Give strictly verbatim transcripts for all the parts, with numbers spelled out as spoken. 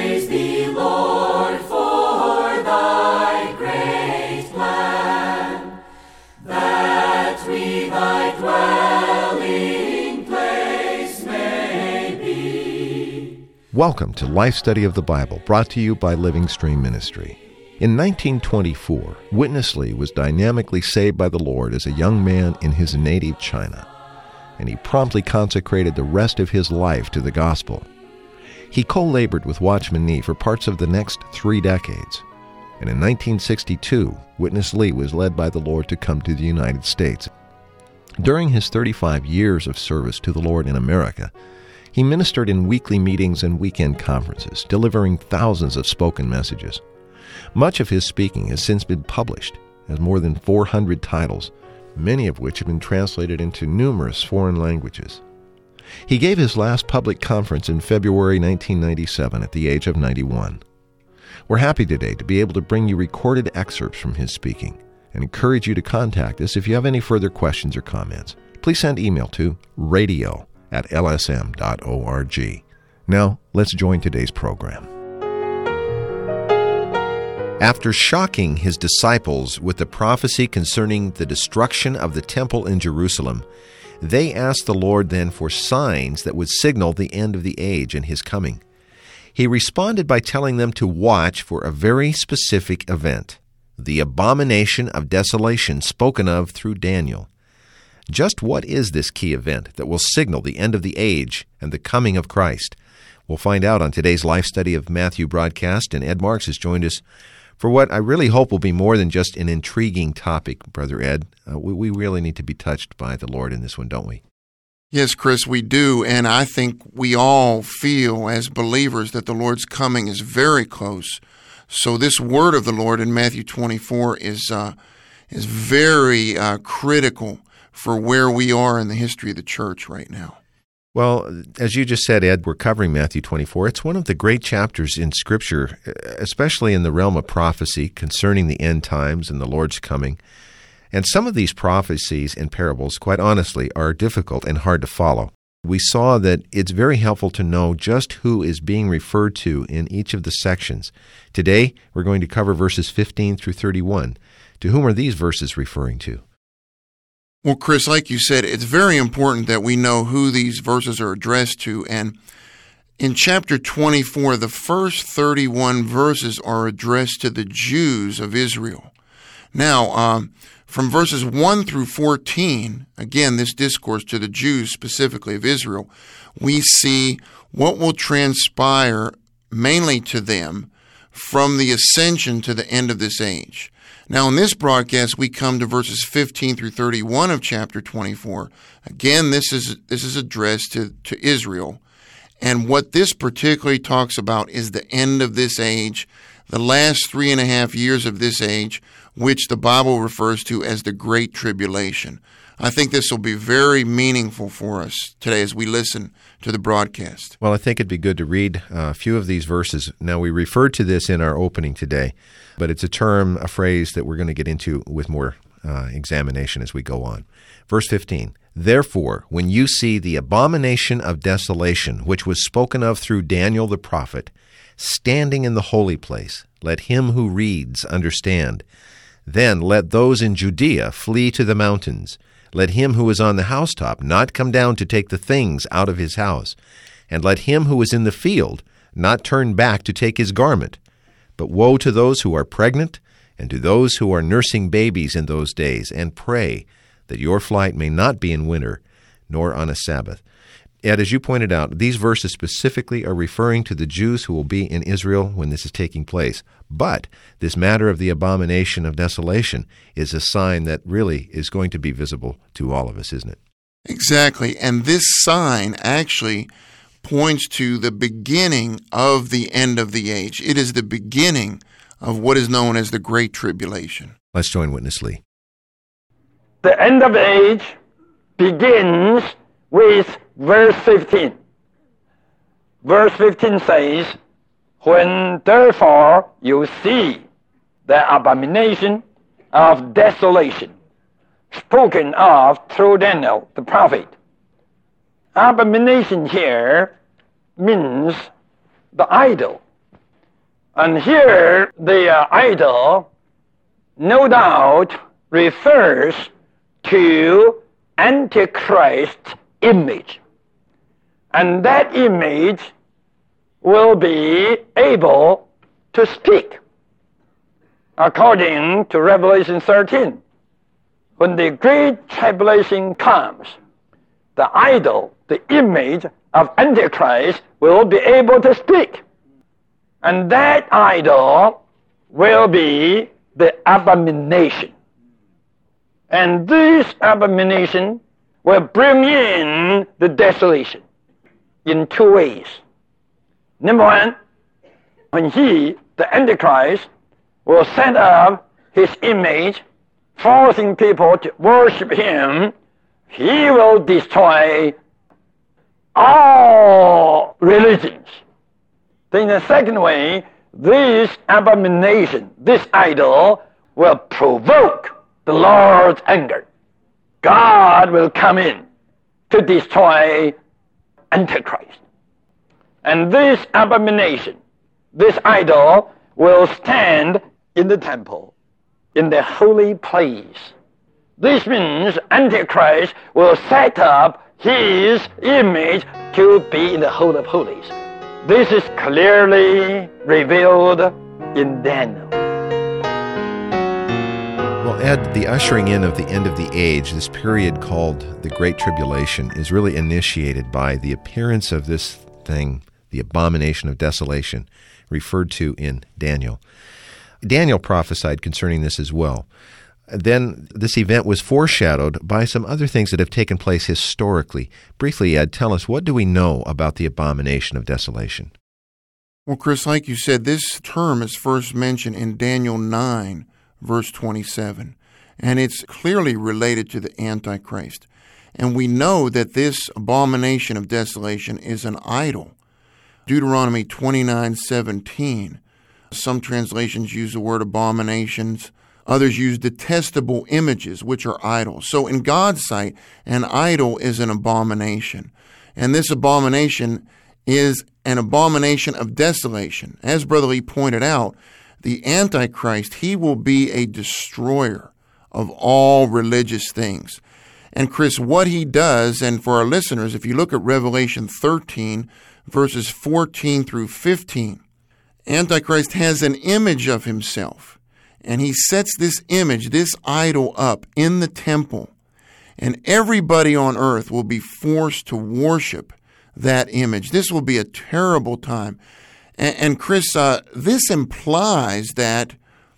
Praise thee, Lord, for thy great plan, that we thy dwelling place may be. Welcome to Life Study of the Bible, brought to you by Living Stream Ministry. In nineteen twenty-four, Witness Lee was dynamically saved by the Lord as a young man in his native China, and he promptly consecrated the rest of his life to the gospel. He co-labored with Watchman Nee for parts of the next three decades, and in nineteen sixty-two, Witness Lee was led by the Lord to come to the United States. During his thirty-five years of service to the Lord in America, he ministered in weekly meetings and weekend conferences, delivering thousands of spoken messages. Much of his speaking has since been published as more than four hundred titles, many of which have been translated into numerous foreign languages. He gave his last public conference in February nineteen ninety-seven at the age of ninety-one. We're happy today to be able to bring you recorded excerpts from his speaking and encourage you to contact us if you have any further questions or comments. Please send email to radio at l s m dot org. Now, let's join today's program. After shocking his disciples with the prophecy concerning the destruction of the temple in Jerusalem, they asked the Lord then for signs that would signal the end of the age and his coming. He responded by telling them to watch for a very specific event, the abomination of desolation spoken of through Daniel. Just what is this key event that will signal the end of the age and the coming of Christ? We'll find out on today's Life Study of Matthew broadcast, and Ed Marks has joined us for what I really hope will be more than just an intriguing topic, Brother Ed. Uh, we, we really need to be touched by the Lord in this one, don't we? Yes, Chris, we do, and I think we all feel as believers that the Lord's coming is very close. So this word of the Lord in Matthew twenty-four is uh, is very uh, critical for where we are in the history of the church right now. Well, as you just said, Ed, we're covering Matthew twenty-four. It's one of the great chapters in Scripture, especially in the realm of prophecy concerning the end times and the Lord's coming. And some of these prophecies and parables, quite honestly, are difficult and hard to follow. We saw that it's very helpful to know just who is being referred to in each of the sections. Today, we're going to cover verses fifteen through thirty-one. To whom are these verses referring to? Well, Chris, like you said, it's very important that we know who these verses are addressed to. And in chapter twenty-four, the first thirty-one verses are addressed to the Jews of Israel. Now, um, from verses one through fourteen, again, this discourse to the Jews specifically of Israel, we see what will transpire mainly to them from the ascension to the end of this age. Now, in this broadcast, we come to verses fifteen through thirty-one of chapter twenty-four. Again, this is this is addressed to, to Israel. And what this particularly talks about is the end of this age, the last three and a half years of this age, which the Bible refers to as the Great Tribulation. I think this will be very meaningful for us today as we listen to the broadcast. Well, I think it'd be good to read a few of these verses. Now, we referred to this in our opening today, but it's a term, a phrase that we're going to get into with more uh, examination as we go on. Verse fifteen, "Therefore, when you see the abomination of desolation, which was spoken of through Daniel the prophet, standing in the holy place, let him who reads understand. Then let those in Judea flee to the mountains. Let him who is on the housetop not come down to take the things out of his house. And let him who is in the field not turn back to take his garment. But woe to those who are pregnant, and to those who are nursing babies in those days, and pray that your flight may not be in winter, nor on a Sabbath." Ed, as you pointed out, these verses specifically are referring to the Jews who will be in Israel when this is taking place. But this matter of the abomination of desolation is a sign that really is going to be visible to all of us, isn't it? Exactly. And this sign actually points to the beginning of the end of the age. It is the beginning of what is known as the Great Tribulation. Let's join Witness Lee. The end of the age begins with verse fifteen. Verse fifteen says, "When therefore you see the abomination of desolation spoken of through Daniel the prophet." Abomination here means the idol, And here the uh, idol no doubt refers to Antichrist's image. And that image will be able to speak. According to Revelation thirteen, when the great tribulation comes, the idol, the image of Antichrist, will be able to speak. And that idol will be the abomination. And this abomination will bring in the desolation in two ways. Number one, when he, the Antichrist, will set up his image, forcing people to worship him, he will destroy all religions. Then the second way, this abomination, this idol, will provoke the Lord's anger. God will come in to destroy Antichrist. And this abomination, this idol, will stand in the temple, in the holy place. This means Antichrist will set up his image to be in the Holy of Holies. This is clearly revealed in Daniel. Well, Ed, the ushering in of the end of the age, this period called the Great Tribulation, is really initiated by the appearance of this thing, the abomination of desolation, referred to in Daniel. Daniel prophesied concerning this as well. Then this event was foreshadowed by some other things that have taken place historically. Briefly, Ed, tell us, what do we know about the abomination of desolation? Well, Chris, like you said, this term is first mentioned in Daniel nine, verse twenty-seven, and it's clearly related to the Antichrist. And we know that this abomination of desolation is an idol. Deuteronomy twenty-nine seventeen. Some translations use the word abominations. Others use detestable images, which are idols. So in God's sight, an idol is an abomination. And this abomination is an abomination of desolation. As Brother Lee pointed out, the Antichrist, he will be a destroyer of all religious things. And Chris, what he does, and for our listeners, if you look at Revelation thirteen, verses fourteen through fifteen, Antichrist has an image of himself. And he sets this image, this idol up in the temple. And everybody on earth will be forced to worship that image. This will be a terrible time. And, and Chris, uh, this implies that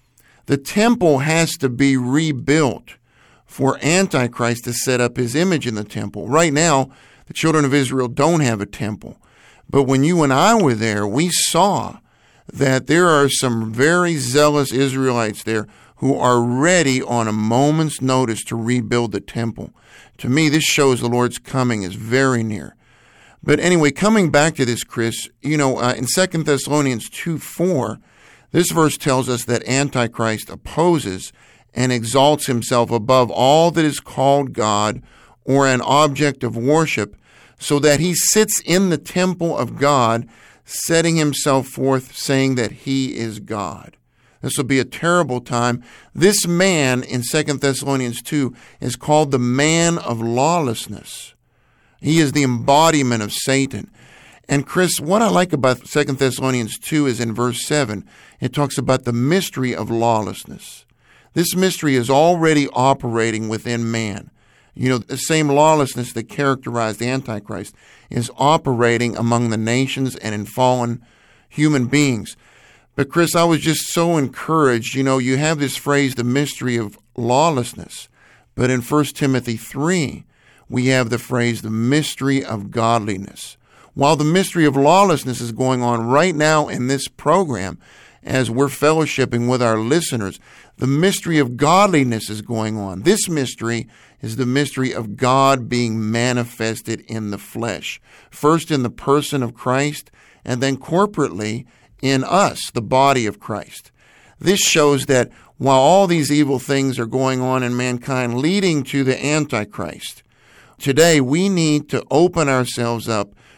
the temple has to be rebuilt for Antichrist to set up his image in the temple. Right now, the children of Israel don't have a temple. But when you and I were there, we saw that there are some very zealous Israelites there who are ready on a moment's notice to rebuild the temple. To me, this shows the Lord's coming is very near. But anyway, coming back to this, Chris, you know, uh, in Second Thessalonians two four, this verse tells us that Antichrist opposes and exalts himself above all that is called God or an object of worship, so that he sits in the temple of God, setting himself forth, saying that he is God. This will be a terrible time. This man in Second Thessalonians two is called the man of lawlessness. He is the embodiment of Satan. And Chris, what I like about Second Thessalonians two is in verse seven, it talks about the mystery of lawlessness. This mystery is already operating within man. You know, the same lawlessness that characterized the Antichrist is operating among the nations and in fallen human beings. But Chris, I was just so encouraged. You know, you have this phrase, the mystery of lawlessness. But in First Timothy three, we have the phrase, the mystery of godliness. While the mystery of lawlessness is going on right now in this program, as we're fellowshipping with our listeners, the mystery of godliness is going on. This mystery is the mystery of God being manifested in the flesh, first in the person of Christ, and then corporately in us, the body of Christ. This shows that while all these evil things are going on in mankind, leading to the Antichrist, today we need to open ourselves up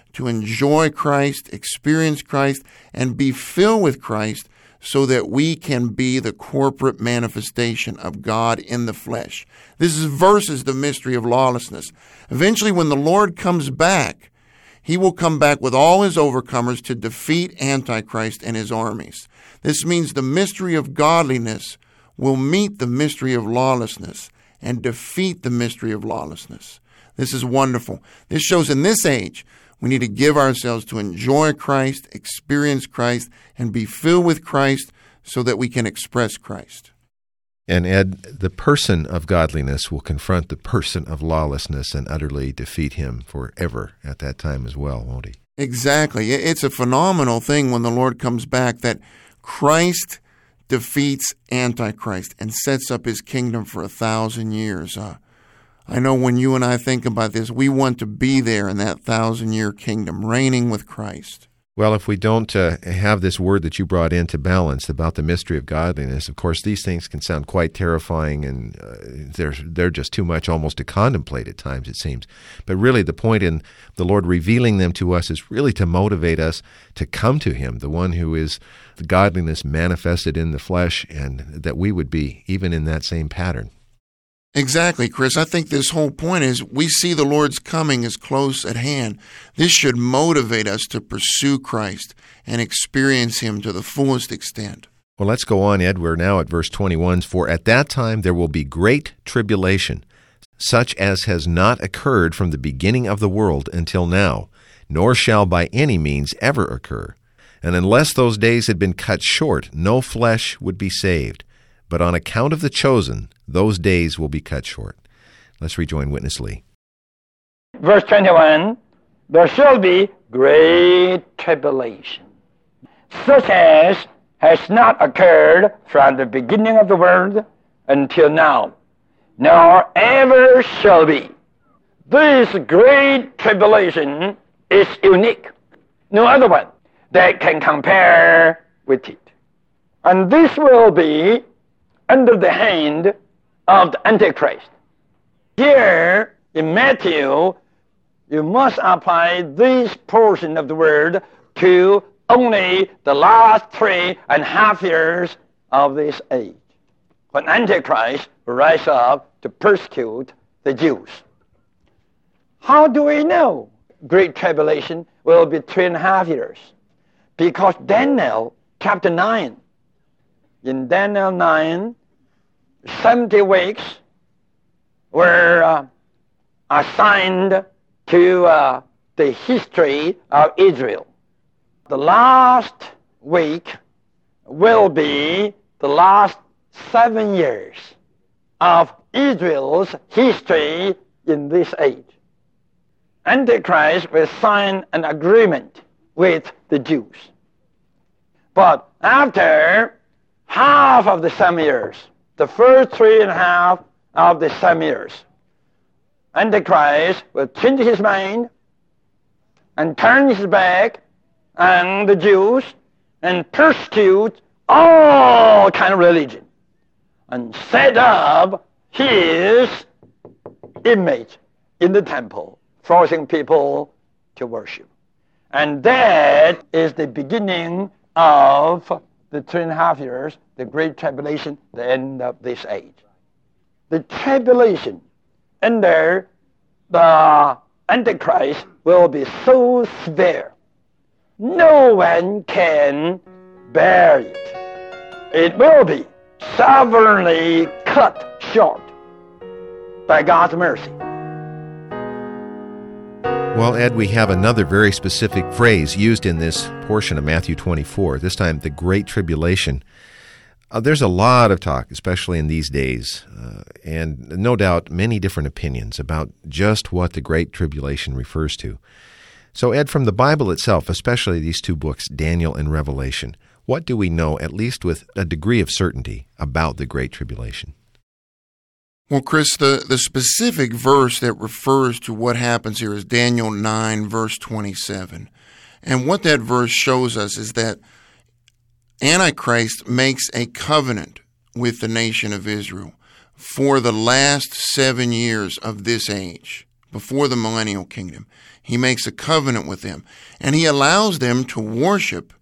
to enjoy Christ, experience Christ, and be filled with Christ so that we can be the corporate manifestation of God in the flesh. This is versus the mystery of lawlessness. Eventually, when the Lord comes back, he will come back with all his overcomers to defeat Antichrist and his armies. This means the mystery of godliness will meet the mystery of lawlessness and defeat the mystery of lawlessness. This is wonderful. This shows in this age we need to give ourselves to enjoy Christ, experience Christ, and be filled with Christ so that we can express Christ. And Ed, the person of godliness will confront the person of lawlessness and utterly defeat him forever at that time as well, won't he? Exactly. It's a phenomenal thing when the Lord comes back that Christ defeats Antichrist and sets up his kingdom for a thousand years. Uh, I know when you and I think about this, we want to be there in that thousand-year kingdom, reigning with Christ. Well, if we don't uh, have this word that you brought in to balance about the mystery of godliness, of course, these things can sound quite terrifying, and uh, they're, they're just too much almost to contemplate at times, it seems. But really, the point in the Lord revealing them to us is really to motivate us to come to him, the one who is the godliness manifested in the flesh, and that we would be even in that same pattern. Exactly, Chris. I think this whole point is we see the Lord's coming as close at hand. This should motivate us to pursue Christ and experience him to the fullest extent. Well, let's go on, Ed. We're now at verse twenty-one. For at that time there will be great tribulation, such as has not occurred from the beginning of the world until now, nor shall by any means ever occur. And unless those days had been cut short, no flesh would be saved. But on account of the chosen, those days will be cut short. Let's rejoin Witness Lee. Verse twenty-one, there shall be great tribulation, such as has not occurred from the beginning of the world until now, nor ever shall be. This great tribulation is unique. No other one that can compare with it. And this will be under the hand of the Antichrist. Here in Matthew, you must apply this portion of the word to only the last three and a half years of this age, when Antichrist will rise up to persecute the Jews. How do we know great tribulation will be three and a half years? Because Daniel chapter nine, in Daniel nine, seventy weeks were uh, assigned to uh, the history of Israel. The last week will be the last seven years of Israel's history in this age. Antichrist will sign an agreement with the Jews. But after half of the seven years, the first three and a half of the seven years, Antichrist will change his mind and turn his back on the Jews and persecute all kind of religion and set up his image in the temple, forcing people to worship. And that is the beginning of the three and a half years, the Great Tribulation, the end of this age. The tribulation under the Antichrist will be so severe, no one can bear it. It will be sovereignly cut short by God's mercy. Well, Ed, we have another very specific phrase used in this portion of Matthew twenty-four, this time the Great Tribulation. Uh, there's a lot of talk, especially in these days, uh, and no doubt many different opinions about just what the Great Tribulation refers to. So, Ed, from the Bible itself, especially these two books, Daniel and Revelation, what do we know, at least with a degree of certainty, about the Great Tribulation? Well, Chris, the, the specific verse that refers to what happens here is Daniel nine, verse twenty-seven. And what that verse shows us is that Antichrist makes a covenant with the nation of Israel for the last seven years of this age, before the millennial kingdom. He makes a covenant with them, and he allows them to worship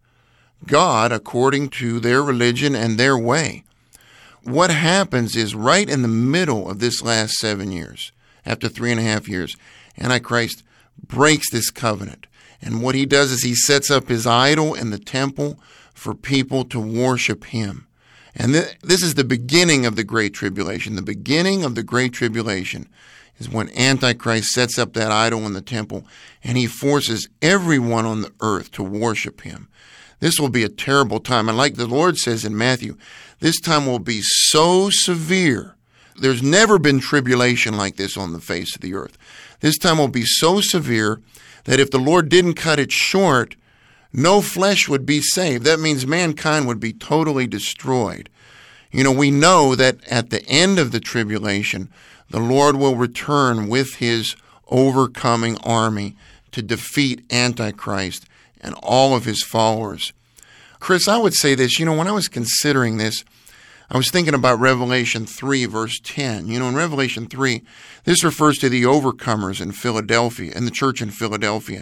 God according to their religion and their way. What happens is right in the middle of this last seven years, after three and a half years, Antichrist breaks this covenant. And what he does is he sets up his idol in the temple for people to worship him. And th- this is the beginning of the Great Tribulation. The beginning of the Great Tribulation is when Antichrist sets up that idol in the temple, and he forces everyone on the earth to worship him. This will be a terrible time. And like the Lord says in Matthew, this time will be so severe. There's never been tribulation like this on the face of the earth. This time will be so severe that if the Lord didn't cut it short, no flesh would be saved. That means mankind would be totally destroyed. You know, we know that at the end of the tribulation, the Lord will return with his overcoming army to defeat Antichrist and all of his followers. Chris, I would say this, you know, when I was considering this, I was thinking about Revelation three, verse ten. You know, in Revelation three, this refers to the overcomers in Philadelphia, in the church in Philadelphia.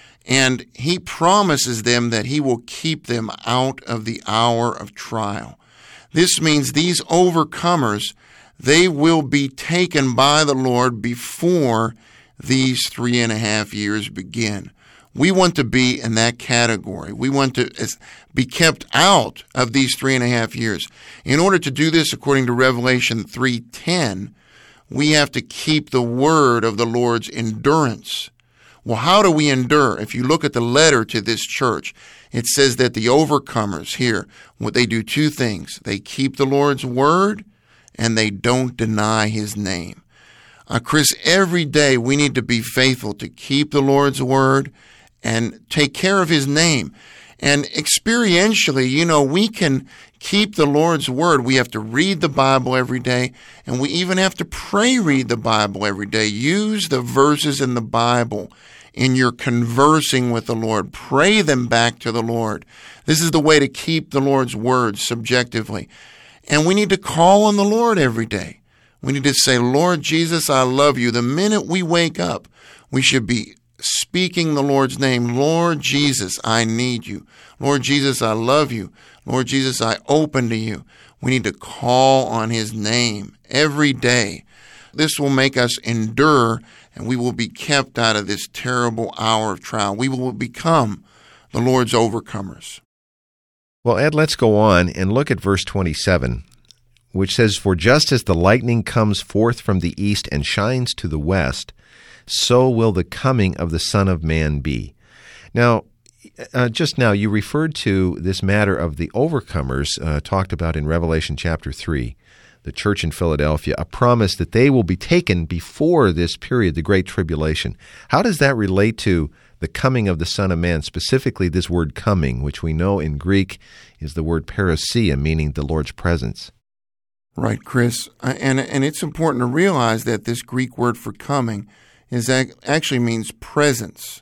And he promises them that he will keep them out of the hour of trial. This means these overcomers, they will be taken by the Lord before these three and a half years begin. We want to be in that category. We want to be kept out of these three and a half years. In order to do this, according to Revelation three ten, we have to keep the word of the Lord's endurance. Well, how do we endure? If you look at the letter to this church, it says that the overcomers here, what they do two things. They keep the Lord's word, and they don't deny his name. Uh, Chris, every day we need to be faithful to keep the Lord's word and take care of his name. And experientially, you know, we can keep the Lord's word. We have to read the Bible every day, and we even have to pray read the Bible every day. Use the verses in the Bible in your conversing with the Lord. Pray them back to the Lord. This is the way to keep the Lord's word subjectively. And we need to call on the Lord every day. We need to say, Lord Jesus, I love you. The minute we wake up, we should be speaking the Lord's name. Lord Jesus, I need you. Lord Jesus, I love you. Lord Jesus, I open to you. We need to call on his name every day. This will make us endure, and we will be kept out of this terrible hour of trial. We will become the Lord's overcomers. Well, Ed, let's go on and look at verse twenty-seven, which says, For just as the lightning comes forth from the east and shines to the west, so will the coming of the Son of Man be. Now, uh, just now you referred to this matter of the overcomers uh, talked about in Revelation chapter three, the church in Philadelphia, a promise that they will be taken before this period, the Great Tribulation. How does that relate to the coming of the Son of Man, specifically this word coming, which we know in Greek is the word parousia, meaning the Lord's presence? Right, Chris. And, and it's important to realize that this Greek word for coming is actually means presence.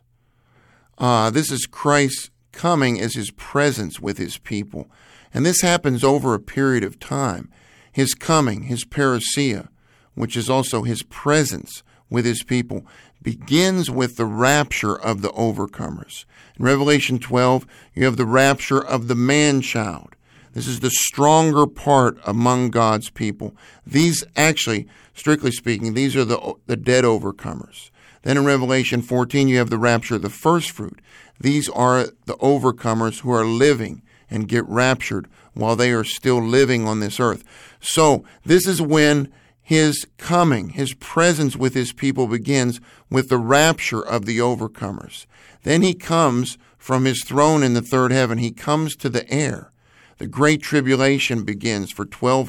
Uh, this is Christ coming as his presence with his people. And this happens over a period of time. His coming, his parousia, which is also his presence with his people, begins with the rapture of the overcomers. In Revelation twelve, you have the rapture of the man-child. This is the stronger part among God's people. These actually, strictly speaking, these are the, the dead overcomers. Then in Revelation fourteen, you have the rapture of the first fruit. These are the overcomers who are living and get raptured while they are still living on this earth. So this is when his coming, his presence with his people begins with the rapture of the overcomers. Then he comes from his throne in the third heaven. He comes to the air. The Great Tribulation begins for twelve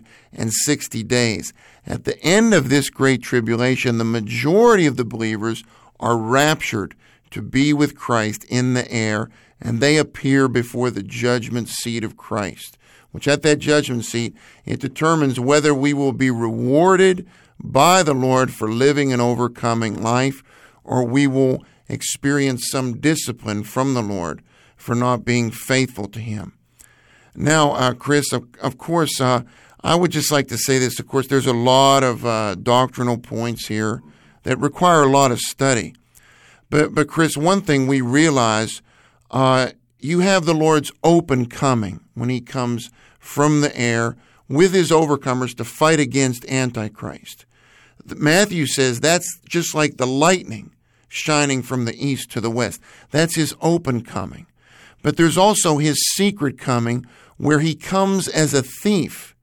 sixty days. At the end of this Great Tribulation, the majority of the believers are raptured to be with Christ in the air, and they appear before the judgment seat of Christ, which at that judgment seat, it determines whether we will be rewarded by the Lord for living an overcoming life, or we will experience some discipline from the Lord for not being faithful to him. Now, uh, Chris, of, of course, uh, I would just like to say this. Of course, there's a lot of uh, doctrinal points here that require a lot of study. But, but Chris, one thing we realize, uh, you have the Lord's open coming when he comes from the air with his overcomers to fight against Antichrist. Matthew says that's just like the lightning shining from the east to the west. That's his open coming. But there's also his secret coming where he comes as a thief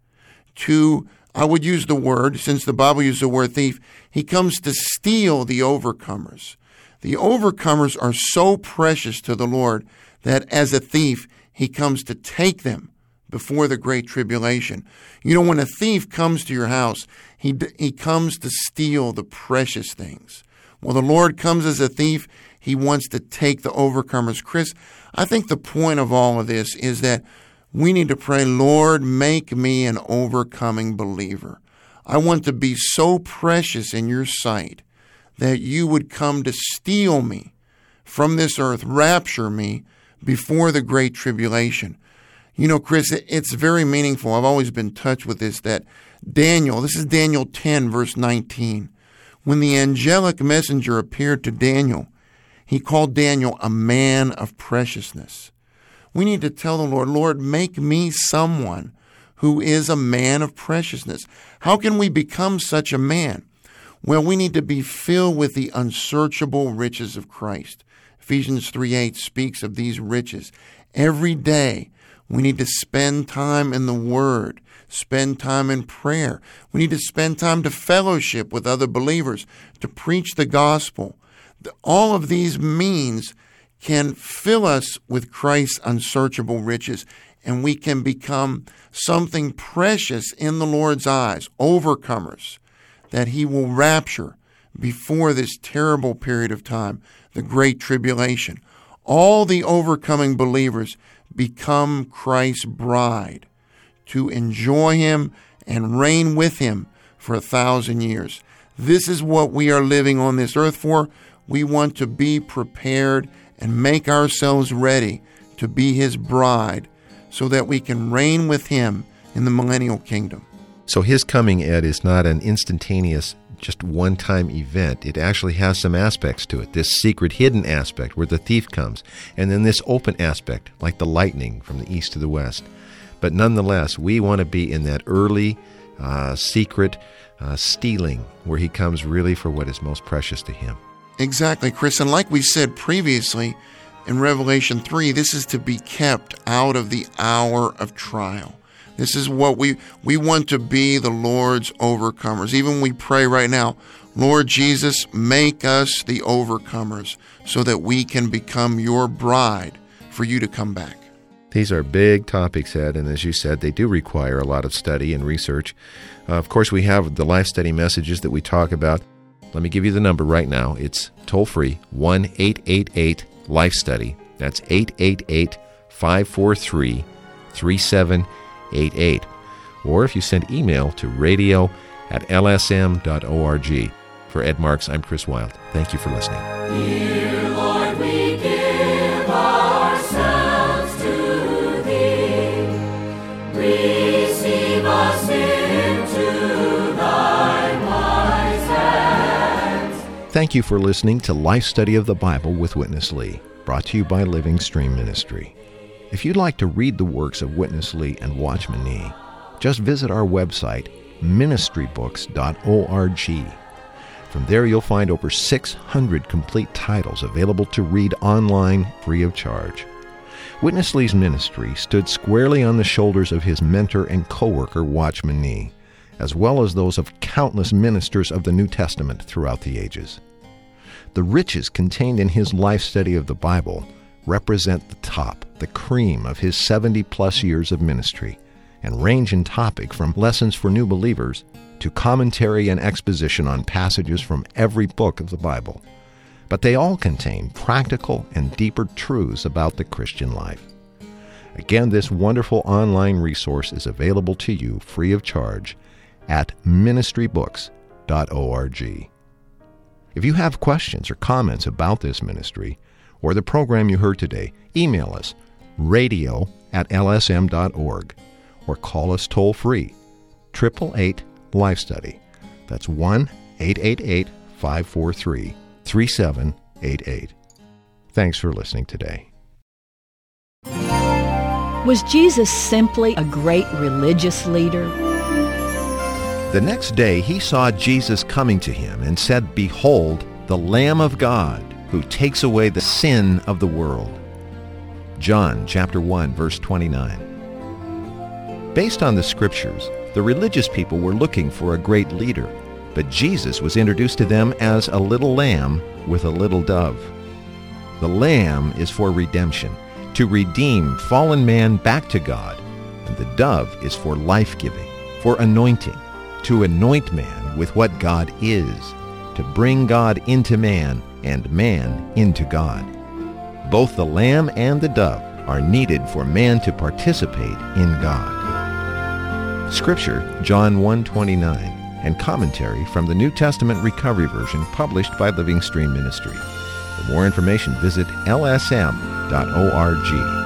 to, I would use the word, since the Bible uses the word thief, he comes to steal the overcomers. The overcomers are so precious to the Lord that as a thief, he comes to take them before the great tribulation. You know, when a thief comes to your house, he he comes to steal the precious things. Well, the Lord comes as a thief. He wants to take the overcomers. Chris, I think the point of all of this is that we need to pray, Lord, make me an overcoming believer. I want to be so precious in your sight that you would come to steal me from this earth, rapture me before the great tribulation. You know, Chris, it's very meaningful. I've always been touched with this, that Daniel, this is Daniel ten, verse nineteen. When the angelic messenger appeared to Daniel, he called Daniel a man of preciousness. We need to tell the Lord, Lord, make me someone who is a man of preciousness. How can we become such a man? Well, we need to be filled with the unsearchable riches of Christ. Ephesians three eight speaks of these riches. Every day, we need to spend time in the Word, spend time in prayer. We need to spend time to fellowship with other believers, to preach the gospel. All of these means can fill us with Christ's unsearchable riches, and we can become something precious in the Lord's eyes, overcomers, that he will rapture before this terrible period of time, the Great Tribulation. All the overcoming believers become Christ's bride to enjoy him and reign with him for a thousand years. This is what we are living on this earth for. We want to be prepared and make ourselves ready to be his bride so that we can reign with him in the millennial kingdom. So his coming, Ed, is not an instantaneous, just one-time event. It actually has some aspects to it. This secret hidden aspect where the thief comes, and then this open aspect like the lightning from the east to the west. But nonetheless, we want to be in that early, uh, secret uh, stealing where he comes really for what is most precious to him. Exactly, Chris. And like we said previously in Revelation three, this is to be kept out of the hour of trial. This is what we, we want to be, the Lord's overcomers. Even we pray right now, Lord Jesus, make us the overcomers so that we can become your bride for you to come back. These are big topics, Ed, and as you said, they do require a lot of study and research. Uh, of course, we have the life study messages that we talk about. Let me give you the number right now. It's toll-free, one eight eight eight life study. That's eight eight eight, five four three, three seven eight eight. Or if you send email to radio at l s m dot org. For Ed Marks, I'm Chris Wilde. Thank you for listening. Dear Lord, we give ourselves to Thee. Receive us into Thy wise hands. Thank you for listening to Life Study of the Bible with Witness Lee, brought to you by Living Stream Ministry. If you'd like to read the works of Witness Lee and Watchman Nee, just visit our website, ministry books dot org. From there, you'll find over six hundred complete titles available to read online free of charge. Witness Lee's ministry stood squarely on the shoulders of his mentor and co-worker, Watchman Nee, as well as those of countless ministers of the New Testament throughout the ages. The riches contained in his life study of the Bible represent the top, the cream of his seventy-plus years of ministry, and range in topic from lessons for new believers to commentary and exposition on passages from every book of the Bible. But they all contain practical and deeper truths about the Christian life. Again, this wonderful online resource is available to you free of charge at ministry books dot org. If you have questions or comments about this ministry or the program you heard today, email us radio at l s m dot org or call us toll-free, eight eight eight, life study. That's one eight eight eight, five four three, three seven eight eight. Thanks for listening today. Was Jesus simply a great religious leader? The next day he saw Jesus coming to him and said, "Behold, the Lamb of God, who takes away the sin of the world." John chapter one, verse twenty-nine. Based on the scriptures, the religious people were looking for a great leader, but Jesus was introduced to them as a little lamb with a little dove. The lamb is for redemption, to redeem fallen man back to God, and the dove is for life-giving, for anointing, to anoint man with what God is, to bring God into man and man into God. Both the lamb and the dove are needed for man to participate in God. Scripture, John one twenty-nine, and commentary from the New Testament Recovery Version published by Living Stream Ministry. For more information, visit L S M dot org.